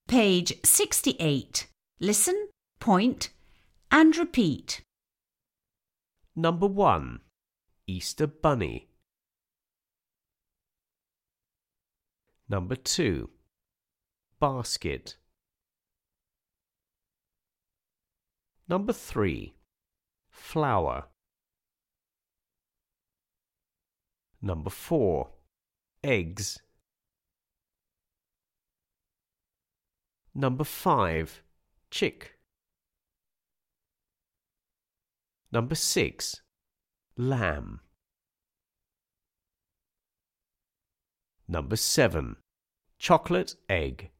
Page 68. Listen, point, and repeat. Number 1. Easter Bunny. Number 2. Basket. Number 3. Flower. Number 4. Eggs. Number 5. Chick. Number 6. Lamb. Number 7. Chocolate egg.